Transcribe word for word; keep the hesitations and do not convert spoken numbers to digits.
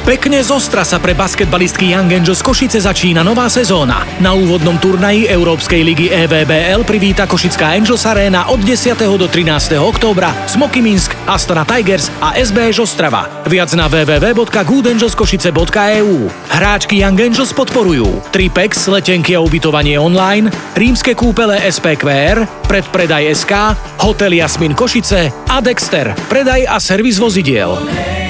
Pekne zostra sa pre basketbalistky Young Angels Košice začína nová sezóna. Na úvodnom turnaji Európskej ligy é vé bé el privíta Košická Angels Arena od desiateho do trinásteho októbra Smoky Minsk, Astana Tigers a es bé eš Ostrava. Viac na w w w bodka good angels košice bodka e u. Hráčky Young Angels podporujú Tripex, letenky a ubytovanie online, Rímske kúpele es pé kvé er, Predpredaj bodka es ká, Hotel Jasmin Košice a Dexter, predaj a servis vozidiel.